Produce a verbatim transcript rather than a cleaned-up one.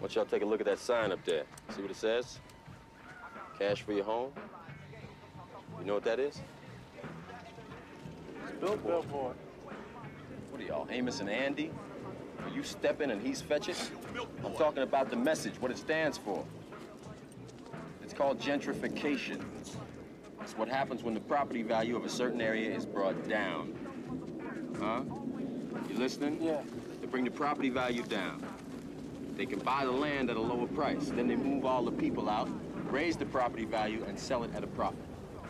want y'all take a look at that sign up there. See what it says? Cash for your home. You know what that is? It's Bill Billboard. What are y'all, Amos and Andy? Are you stepping and he's fetching? I'm talking about the message, what it stands for. It's called gentrification. It's what happens when the property value of a certain area is brought down. Huh? You listening? Yeah. They bring the property value down. They can buy the land at a lower price. Then they move all the people out, raise the property value, and sell it at a profit.